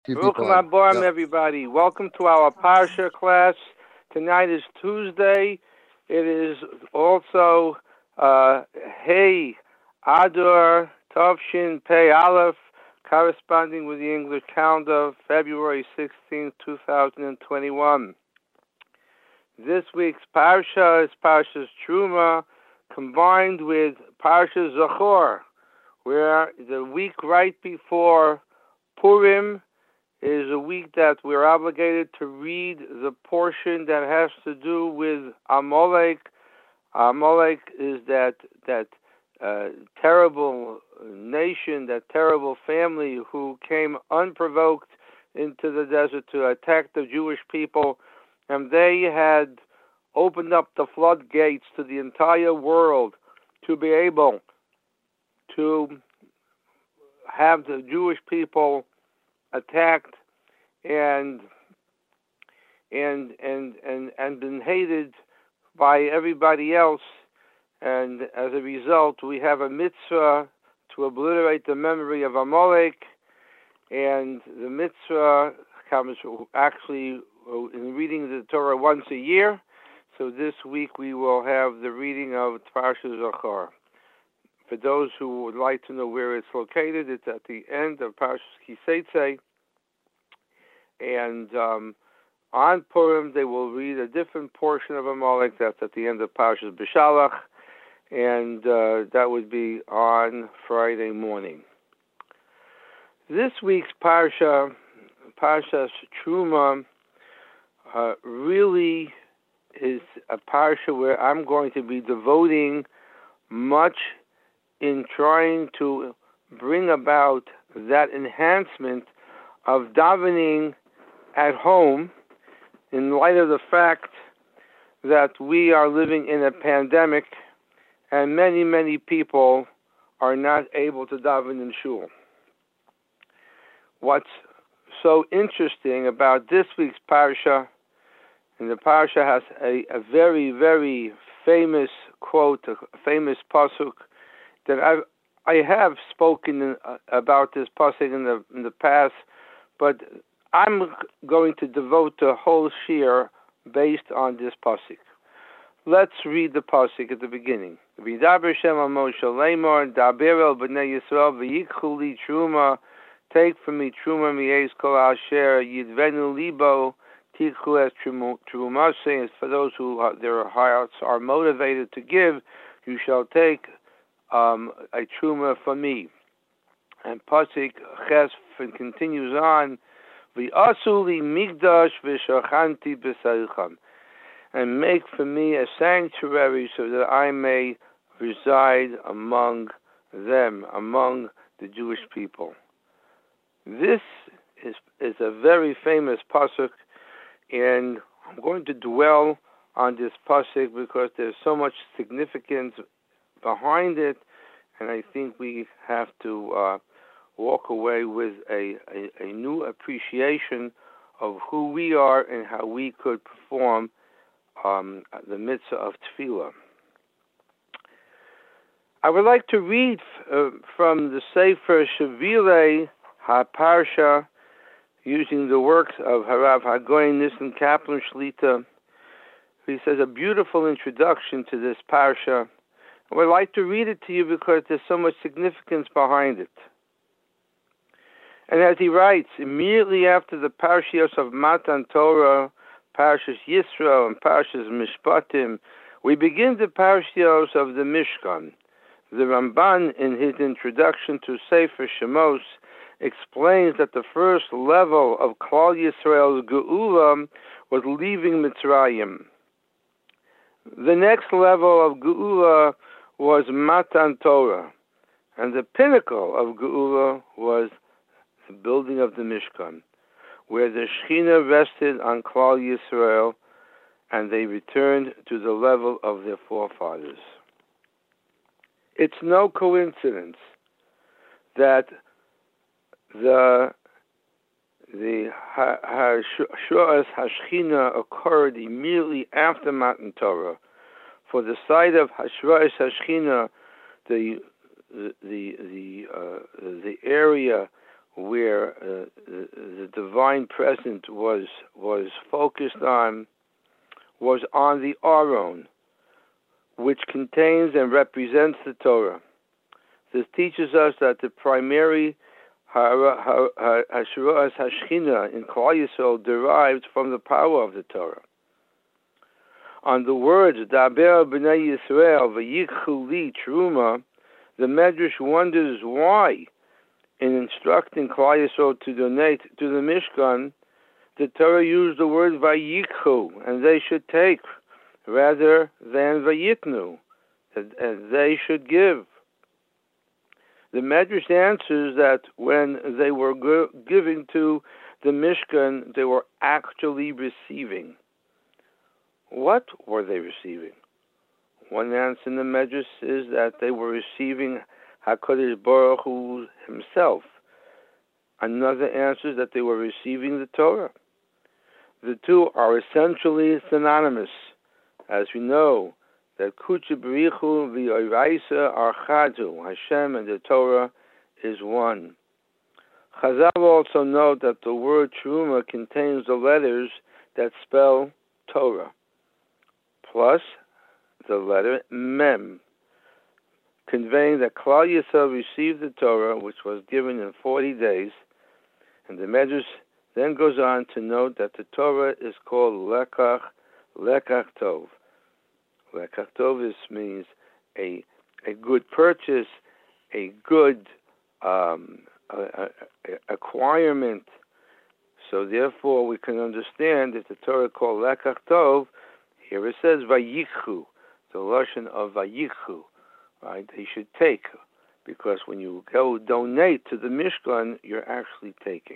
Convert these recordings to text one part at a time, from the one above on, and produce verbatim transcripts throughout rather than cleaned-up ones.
Few people Baruchim are. Aborim, Yep. everybody. Welcome to our Parsha class. Tonight is Tuesday. It is also uh, Hey Adar Tovshin Pei Aleph, corresponding with the English calendar, February sixteenth, two thousand twenty-one. This week's Parsha is Parsha's Truma, combined with Parsha Zachor, where the week right before Purim is a week that we're obligated to read the portion that has to do with Amalek. Amalek is that that uh, terrible nation, that terrible family who came unprovoked into the desert to attack the Jewish people, and they had opened up the floodgates to the entire world to be able to have the Jewish people attacked and and and and and been hated by everybody else, and as a result, we have a mitzvah to obliterate the memory of Amalek, and the mitzvah comes actually in reading the Torah once a year. So this week we will have the reading of Parsha Zachor. For those who would like to know where it's located, it's at the end of Parshas Kiseitze. And um, on Purim, they will read a different portion of Amalek. That's at the end of Parshas B'Shalach, and uh, that would be on Friday morning. This week's Parsha, Parshas Truma, uh, really is a Parsha where I'm going to be devoting much in trying to bring about that enhancement of davening at home, in light of the fact that we are living in a pandemic and many, many people are not able to daven in shul. What's so interesting about this week's parsha, and the parsha has a, a very, very famous quote, a famous pasuk that I've, I have spoken in, uh, about this pasuk in the in the past, but I'm going to devote the whole shir based on this pasuk. Let's read the pasuk at the beginning. V'yidaber Shem al Moshe Lemor, daber el b'nei Yisrael v'yikchu li truma, take from me truma mi'ez kol asher yidvenu libo tikhu es trumase. For those who uh, their hearts are motivated to give, you shall take um, a truma from me. And pasuk ches continues on. V'asuli migdash v'shachanti b'saricham, and make for me a sanctuary so that I may reside among them, among the Jewish people. This is is a very famous pasuk, and I'm going to dwell on this pasuk because there's so much significance behind it, and I think we have to uh, walk away with a, a, a new appreciation of who we are and how we could perform um, the mitzvah of tefillah. I would like to read uh, from the Sefer Shavile HaParsha, using the works of Harav Hagoyin Nissen Kaplan Shlita. He says a beautiful introduction to this parsha. I would like to read it to you because there's so much significance behind it. And as he writes, immediately after the parashiyos of Matan Torah, Parashas Yisro, and Parashas Mishpatim, we begin the parashiyos of the Mishkan. The Ramban, in his introduction to Sefer Shemos, explains that the first level of Klal Yisrael's Geula was leaving Mitzrayim. The next level of Geula was Matan Torah, and the pinnacle of Geula was the building of the Mishkan, where the Shekhinah rested on Klal Yisrael, and they returned to the level of their forefathers. It's no coincidence that the the Hashras Hashchina occurred immediately after Matan Torah. For the site of Hashras Hashchina, the the the uh, the area where uh, the, the divine presence was was focused on, was on the Aron, which contains and represents the Torah. This teaches us that the primary Hashiras Hashchina in Klal Yisrael derived from the power of the Torah. On the words Daber B'nai Yisrael v'yikchu li Truma, the Medrash wonders why, in instructing Klal Yisrael to donate to the Mishkan, the Torah used the word vayikhu, and they should take, rather than vayitnu, and they should give. The Medrash answers that when they were go- giving to the Mishkan, they were actually receiving. What were they receiving? One answer in the Medrash is that they were receiving HaKadosh Baruch Hu himself. Another answer is that they were receiving the Torah. The two are essentially synonymous. As we know, that Kuchi B'richu v'Oraisa are Chadu, Hashem and the Torah is one. Chazal also note that the word Truma contains the letters that spell Torah, plus the letter Mem, conveying that Klal Yisrael received the Torah, which was given in forty days, and the Medrash then goes on to note that the Torah is called Lekach, Lekach Tov. Lekach Tov means a a good purchase, a good um, a, a, a acquirement. So therefore, we can understand that the Torah called Lekach Tov, here it says Vayikhu, the lashon of Vayikhu, right? They should take, because when you go donate to the Mishkan, you're actually taking.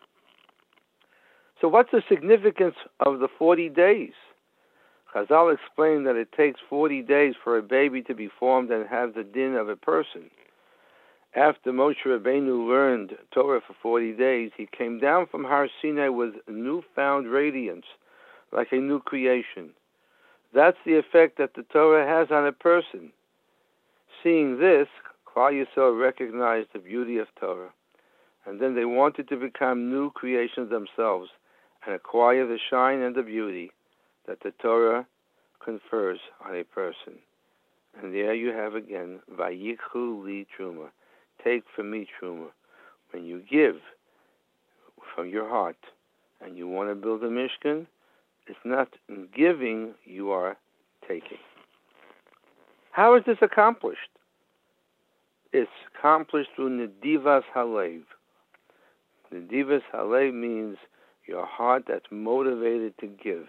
So what's the significance of the forty days? Chazal explained that it takes forty days for a baby to be formed and have the din of a person. After Moshe Rabbeinu learned Torah for forty days, he came down from Har Sinai with newfound radiance, like a new creation. That's the effect that the Torah has on a person. Seeing this, Klal Yisrael recognized the beauty of Torah, and then they wanted to become new creations themselves and acquire the shine and the beauty that the Torah confers on a person. And there you have again, Vayikhu li Truma. Take from me Truma. When you give from your heart and you want to build a Mishkan, it's not in giving, you are taking. How is this accomplished? It's accomplished through Nedivas Halev. Nedivas Halev means your heart that's motivated to give.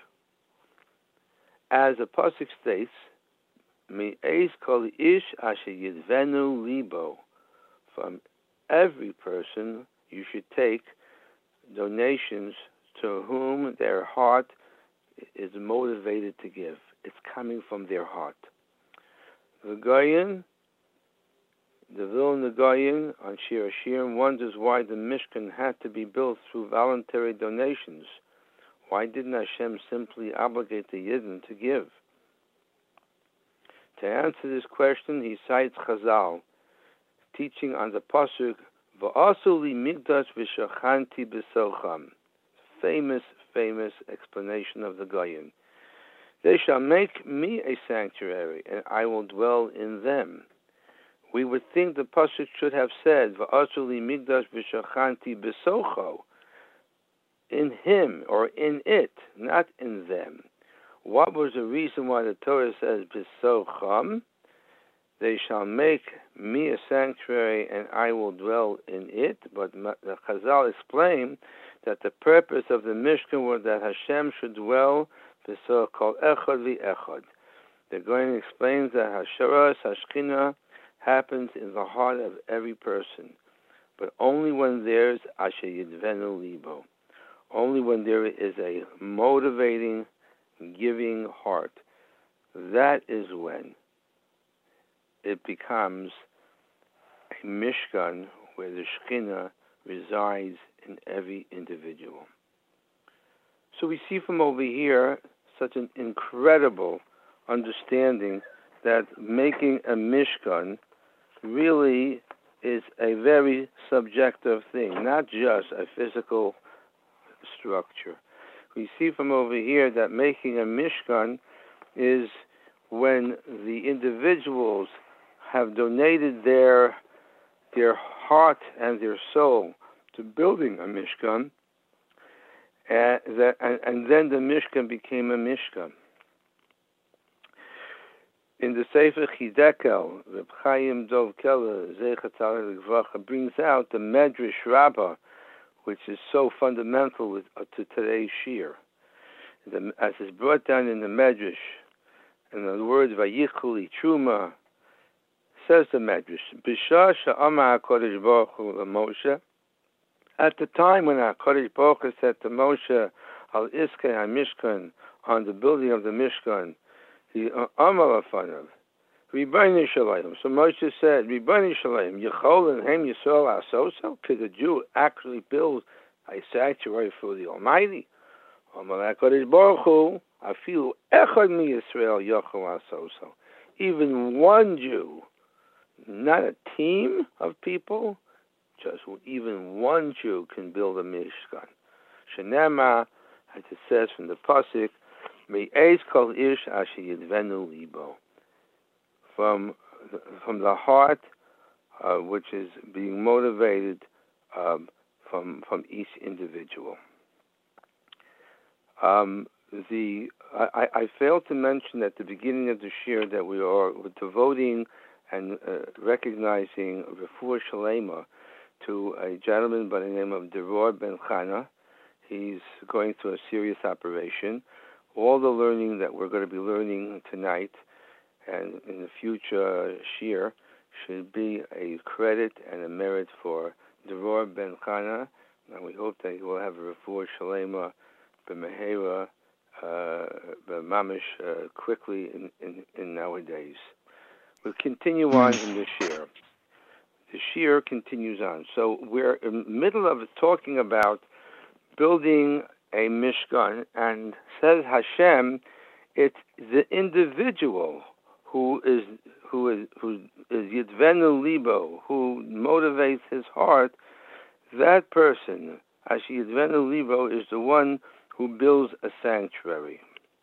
As the pasuk states, "Me'ez kol ish asher yidvenu libo," from every person you should take donations to whom their heart is motivated to give. It's coming from their heart. The Goyen, the Vilna Goyen on Shir Hashirim wonders why the Mishkan had to be built through voluntary donations. Why didn't Hashem simply obligate the Yidden to give? To answer this question, he cites Chazal, teaching on the pasuk "V'asu li migdash v'shachanti b'socham." Famous, famous explanation of the Goyen. They shall make me a sanctuary, and I will dwell in them. We would think the pasuk should have said "V'asu li migdash v'shachanti b'socho," in him or in it, not in them. What was the reason why the Torah says b'socham? They shall make me a sanctuary and I will dwell in it. But the Chazal explained that the purpose of the Mishkan was that Hashem should dwell b'soch kol echad v'echad. The Goyen explains that Hasharas Hashchina happens in the heart of every person, but only when there's asher yidvenu libo. Only when there is a motivating, giving heart. That is when it becomes a Mishkan where the Shekhinah resides in every individual. So we see from over here such an incredible understanding that making a Mishkan really is a very subjective thing, not just a physical structure. We see from over here that making a Mishkan is when the individuals have donated their their heart and their soul to building a Mishkan, and, that, and, and then the Mishkan became a Mishkan. In the Sefer Chidekel, Reb Chaim Dov Keller, Zecher Tzaddik Livracha, brings out the Medrash Rabbah, which is so fundamental with, uh, to today's Shir. The, as is brought down in the Medrash, in the words Vayichuli Truma, says the Medrash, B'shah she'amar HaKadosh Baruch Hu LaMoshe, at the time when HaKadosh Baruch Hu said to Moshe, Al Iskei HaMishkan, on the building of the Mishkan, he Amar Afanav, Ribono Shel Olam. So Moshe said, Ribono Shel Olam, Yechol and Hem Yisrael Asoso? Could a Jew actually build a sanctuary for the Almighty? Amar HaKadosh Baruch Hu, Afilu Echad Mi Yisrael Yochel Asoso. Even one Jew, not a team of people, just even one Jew can build a Mishkan. Shenema, as it says from the pasuk, Me'ez kol ish asher yidvenu libo, from from the heart, uh, which is being motivated um, from from each individual. Um, the I, I failed to mention at the beginning of the shir that we are devoting and uh, recognizing refuah shalema to a gentleman by the name of Deror Ben Chana. He's going through a serious operation. All the learning that we're going to be learning tonight and in the future shir should be a credit and a merit for Deror Ben Chana, and we hope that he will have a refuah shalema b'mehera b'mamish uh, quickly in, in, in nowadays. We'll continue on in the shir. The shir continues on. So we're in the middle of talking about building a Mishkan, and says Hashem, it's the individual who is who is who is Yidvenu Libo, who motivates his heart. That person, Asher Yidvenu Libo, is the one who builds a sanctuary.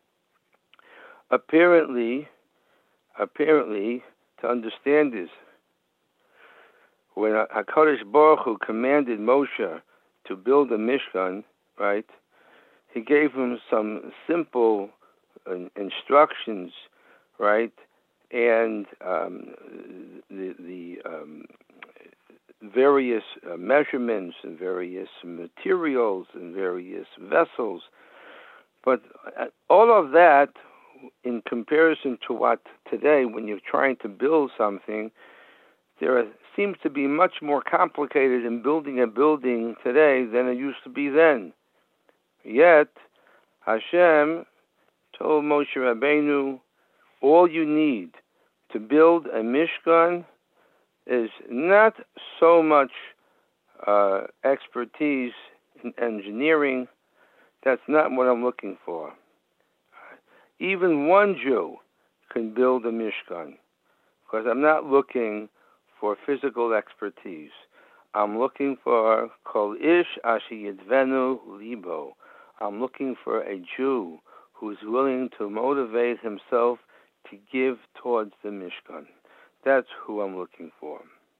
Apparently, apparently, to understand this, when HaKadosh Baruch Hu commanded Moshe to build a Mishkan, right, he gave him some simple uh, instructions, right, and um, the, the um, various uh, measurements and various materials and various vessels. But all of that, in comparison to what today, when you're trying to build something, there seems to be much more complicated in building a building today than it used to be then. Yet, Hashem told Moshe Rabbeinu, all you need to build a Mishkan is not so much uh, expertise in engineering. That's not what I'm looking for. Even one Jew can build a Mishkan, because I'm not looking for physical expertise. I'm looking for Kol Ish Asher Yidvenu Libo. I'm looking for a Jew who is willing to motivate himself to give towards the Mishkan. That's who I'm looking for.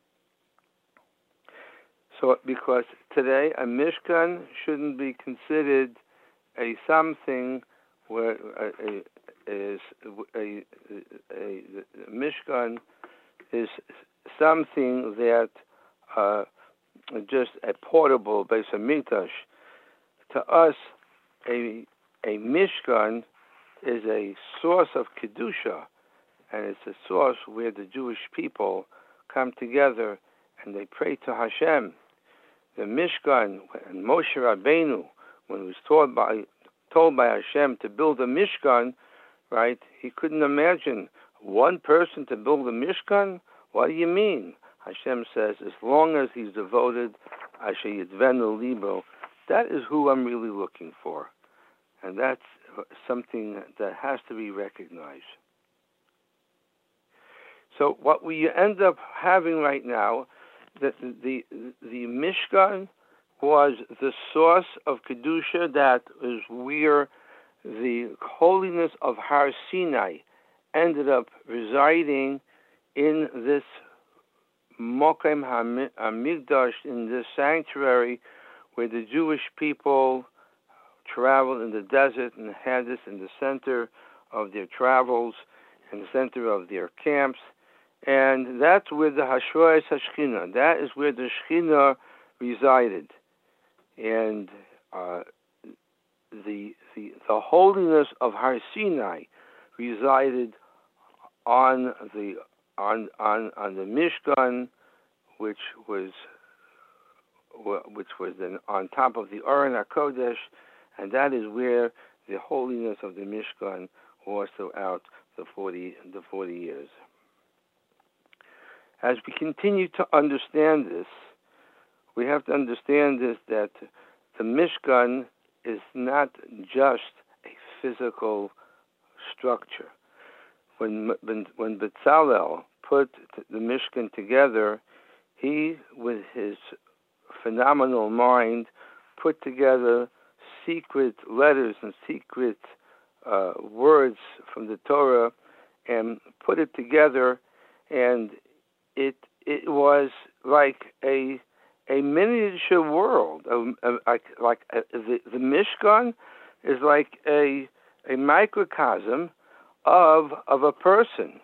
So, because today a Mishkan shouldn't be considered a something where a, a, is a, a, a, a Mishkan is something that uh, just a portable Beis Hamikdash. To us, a a Mishkan is a source of kedusha, and it's a source where the Jewish people come together and they pray to Hashem. The Mishkan, and Moshe Rabbeinu, when he was told by told by Hashem to build a Mishkan, right? He couldn't imagine one person to build a Mishkan. What do you mean? Hashem says, as long as he's devoted, Asher Yidvenu Libo, that is who I'm really looking for. And that's something that has to be recognized. So what we end up having right now the the the Mishkan was the source of kedusha. That is where the holiness of Har Sinai ended up residing in this Mokem HaMikdash, in this sanctuary where the Jewish people traveled in the desert and had this in the center of their travels, in the center of their camps. And that's where the Hashroes HaShechina, that is where the Shechina resided. And uh, the, the the holiness of Har Sinai resided on the on on on the Mishkan, which was which was then on top of the Aron HaKodesh, and that is where the holiness of the Mishkan was throughout the forty the forty years. As we continue to understand this, we have to understand this, that the Mishkan is not just a physical structure. When when, when Bezalel put the Mishkan together, he, with his phenomenal mind, put together secret letters and secret uh, words from the Torah and put it together, and it it was like a a miniature world. A, a, like like a, the the Mishkan is like a a microcosm of of a person.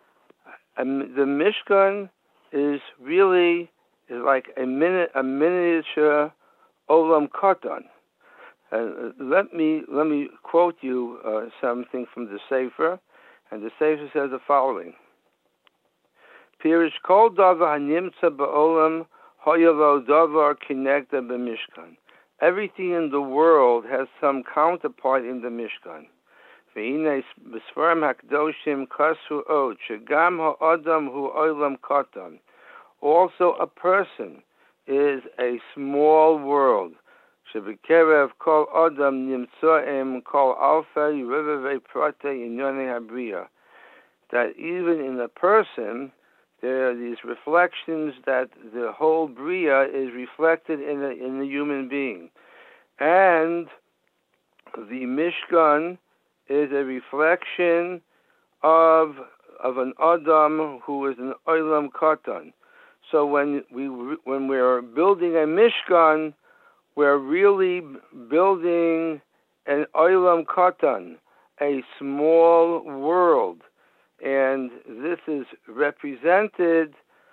And the Mishkan is really is like a mini, a miniature Olam Katan. Uh, let me let me quote you uh, something from the Sefer, and the Sefer says the following: Pirish kol davar hanimtza ba'olam hoyalo davar kinekta b'mishkan. Everything in the world has some counterpart in the Mishkan. Ve'inei b'sfarim hakdoshim kasu od shegam ha'adam hu olam katan. Also, a person is a small world. Shebikerev kol adam nimtzoim kol alfei revevei prate inyonei habriya. That even in a person, there are these reflections that the whole Bria is reflected in a, in the human being. And the Mishkan is a reflection of of an Adam who is an Olam Katan. So when we when we're building a Mishkan, we're really building an Olam Katan, a small world. And this is represented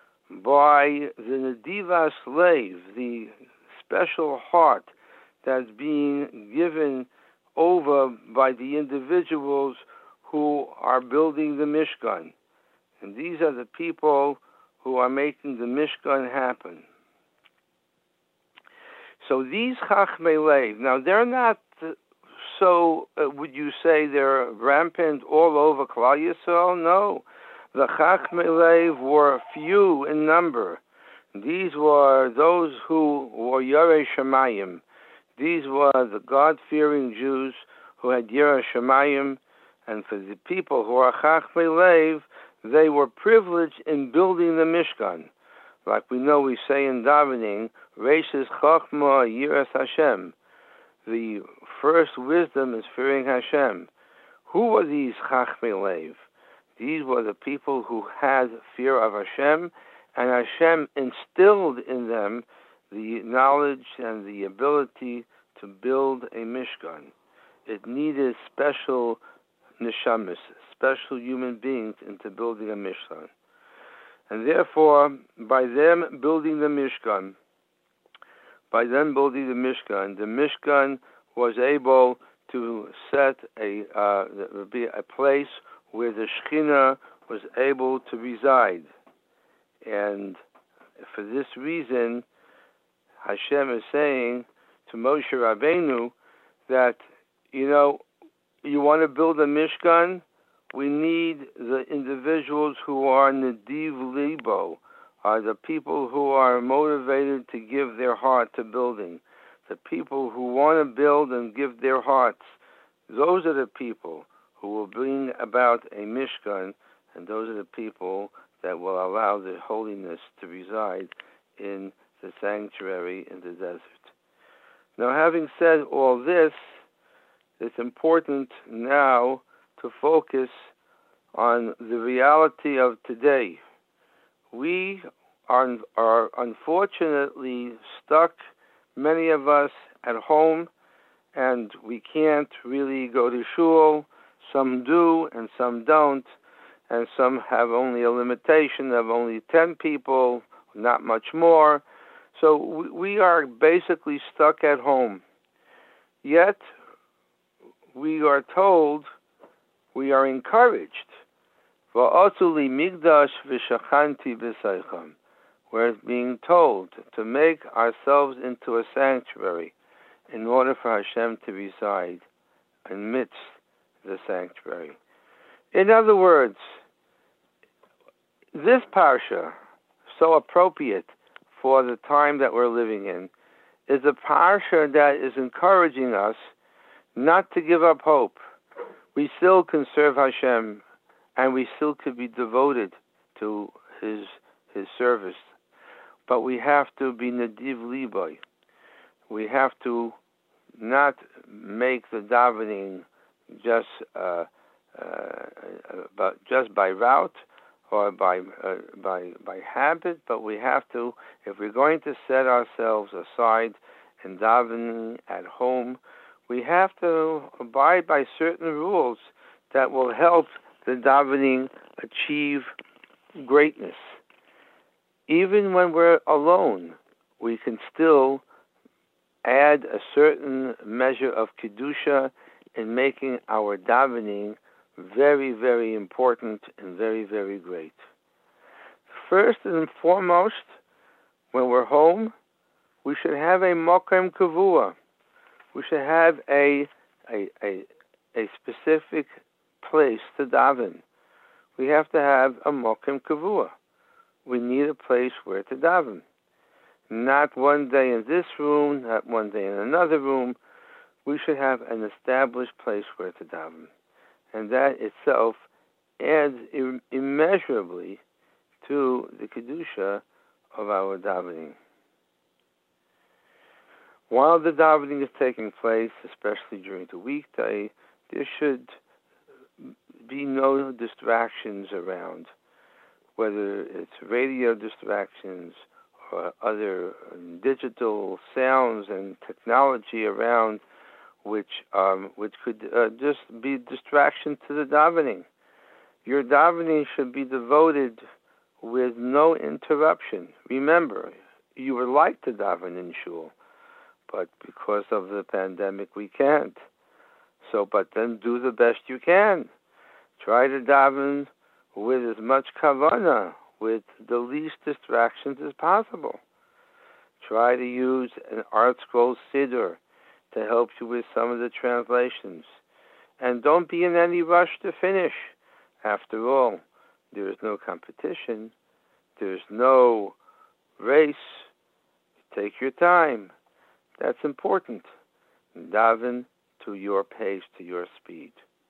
by the Nediva slave, the special heart that's being given over by the individuals who are building the Mishkan. And these are the people who are making the Mishkan happen. So these Chachmei Lev, now they're not so, uh, would you say they're rampant all over Klal Yisrael? No. The Chachmei Lev were few in number. These were those who were Yarei Shemayim. These were the God-fearing Jews who had Yarei Shemayim, and for the people who are Chachmei Lev, they were privileged in building the Mishkan. Like we know, we say in davening, Reishis Chachma Yiras Hashem. The first wisdom is fearing Hashem. Who were these Chachmei Lev? These were the people who had fear of Hashem, and Hashem instilled in them the knowledge and the ability to build a Mishkan. It needed special neshamas, special human beings into building a Mishkan. And therefore, by them building the Mishkan, by them building the Mishkan, the Mishkan was able to set a uh, be a place where the Shekhinah was able to reside. And for this reason, Hashem is saying to Moshe Rabbeinu that, you know, you want to build a Mishkan? We need the individuals who are Nediv Libo, are the people who are motivated to give their heart to building, the people who want to build and give their hearts. Those are the people who will bring about a Mishkan, and those are the people that will allow the holiness to reside in the sanctuary in the desert. Now, having said all this, it's important now to focus on the reality of today. We are, are unfortunately stuck, many of us, at home, and we can't really go to shul. Some do and some don't, and some have only a limitation of only ten people, not much more. So we are basically stuck at home. Yet, we are told, we are encouraged, Va'atuli migdash v'shachanti b'seicham. We're being told to make ourselves into a sanctuary in order for Hashem to reside amidst the sanctuary. In other words, this parsha, so appropriate for the time that we're living in, is a parsha that is encouraging us not to give up hope. We still can serve Hashem, and we still could be devoted to His His service. But we have to be nadiv liboy. We have to not make the davening just uh, uh, but just by route or by uh, by by habit, but we have to, if we're going to set ourselves aside and davening at home, we have to abide by certain rules that will help the davening achieve greatness. Even when we're alone, we can still add a certain measure of kedusha in making our davening very, very important and very, very great. First and foremost, when we're home, we should have a mokem kavua. We should have a, a a a specific place to daven. We have to have a mokem kavua. We need a place where to daven. Not one day in this room, not one day in another room. We should have an established place where to daven. And that itself adds im- immeasurably to the kedusha of our davening. While the davening is taking place, especially during the weekday, there should be no distractions around, whether it's radio distractions or other digital sounds and technology around, which um, which could uh, just be distraction to the davening. Your davening should be devoted with no interruption. Remember, you would like to daven in shul, but because of the pandemic, we can't. So, but then do the best you can. Try to daven with as much kavanah, with the least distractions as possible. Try to use an Art Scroll Siddur to help you with some of the translations. And don't be in any rush to finish. After all, there is no competition. There is no race. Take your time. That's important. Daven to your pace, to your speed.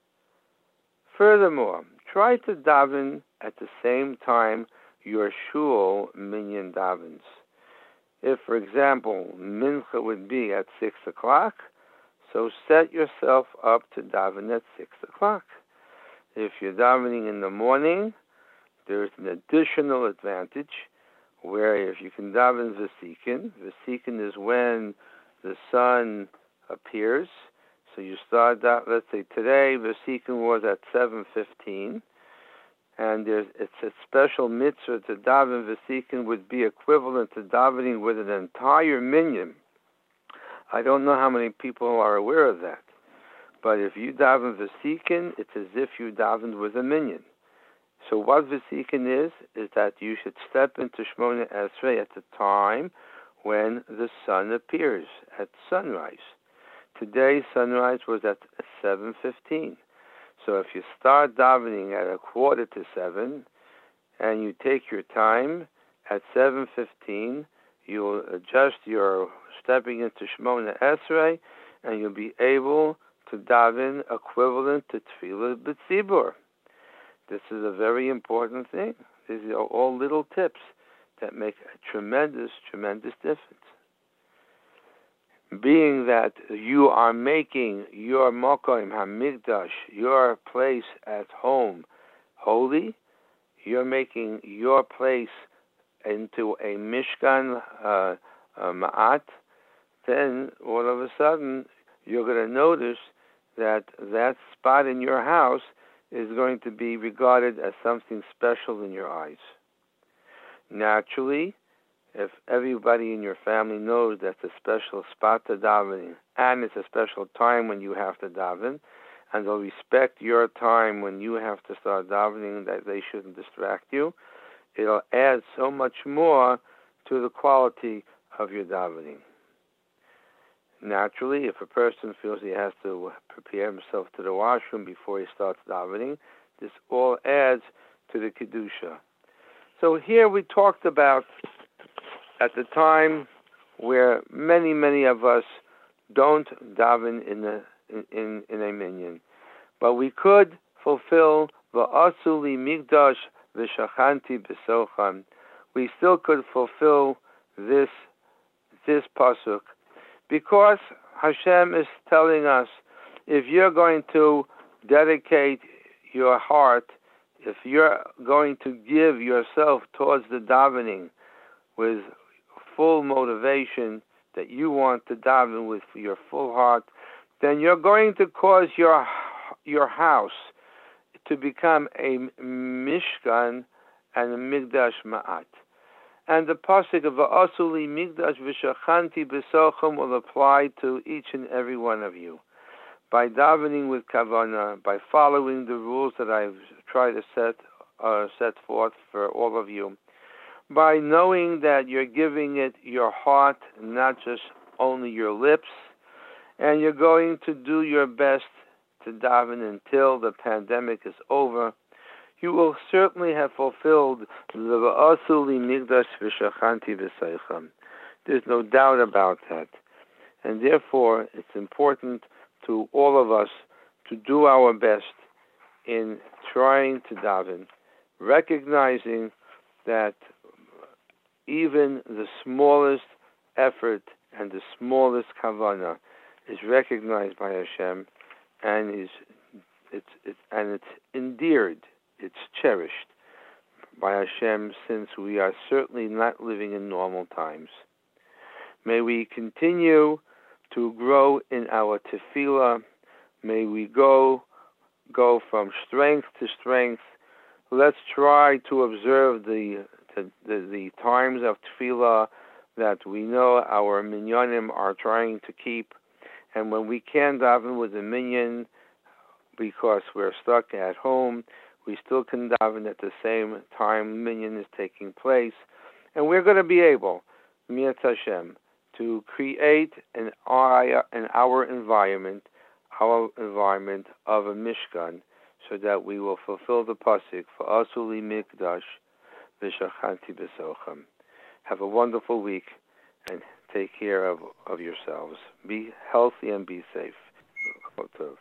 Furthermore, try to daven at the same time your shul minyan davens. If, for example, mincha would be at six o'clock, so set yourself up to daven at six o'clock. If you're davening in the morning, there's an additional advantage where if you can daven vesikin, vesikin is when the sun appears. So you start that, let's say today, vesikin was at seven fifteen. And there's, it's a special mitzvah to daven vesikin would be equivalent to davening with an entire minyan. I don't know how many people are aware of that. But if you daven vesikin, it's as if you davened with a minyan. So what vesikin is, is that you should step into Shmona Esrei at the time when the sun appears, at sunrise. Today's sunrise was at seven fifteen. So if you start davening at a quarter to seven, and you take your time, at seven fifteen, you'll adjust your stepping into Shmona Esrei, and you'll be able to daven equivalent to Tefillah B'tzibur. This is a very important thing. These are all little tips that make a tremendous, tremendous difference. Being that you are making your Mokom HaMikdash, your place at home, holy, you're making your place into a Mishkan uh, uh, Ma'at, then all of a sudden you're going to notice that that spot in your house is going to be regarded as something special in your eyes. Naturally, if everybody in your family knows that's a special spot to daven, and it's a special time when you have to daven, and they'll respect your time when you have to start davening, that they shouldn't distract you, it'll add so much more to the quality of your davening. Naturally, if a person feels he has to prepare himself to the washroom before he starts davening, this all adds to the Kedusha. So here we talked about at the time where many, many of us don't daven in the in, in a minyan, but we could fulfill va'asuli migdash v'shachanti b'sochan. We still could fulfill this this pasuk because Hashem is telling us, if you're going to dedicate your heart, if you're going to give yourself towards the davening with full motivation that you want to daven with your full heart, then you're going to cause your your house to become a mishkan and a migdash ma'at. And the pasuk of va'asuli migdash v'shachanti b'sochem will apply to each and every one of you. By davening with kavanah, by following the rules that I've tried to set uh, set forth for all of you, by knowing that you're giving it your heart, not just only your lips, and you're going to do your best to daven until the pandemic is over, you will certainly have fulfilled the va'asuli migdash v'shachanti b'seicham. There's no doubt about that. And therefore, it's important to all of us to do our best in trying to daven, recognizing that even the smallest effort and the smallest kavanah is recognized by Hashem, and is it's it's and it's endeared, it's cherished by Hashem, since we are certainly not living in normal times. May we continue to grow in our tefillah. May we go go from strength to strength. Let's try to observe the the, the, the times of tefillah that we know our minyanim are trying to keep. And when we can't daven with the minyan because we're stuck at home, we still can daven at the same time minyan is taking place. And we're going to be able, Mi'at Hashem, to create an our, an our environment, our environment of a mishkan, so that we will fulfill the pasuk for Asuli Mikdash v'shachanti b'sochem. Have a wonderful week and take care of, of yourselves. Be healthy and be safe.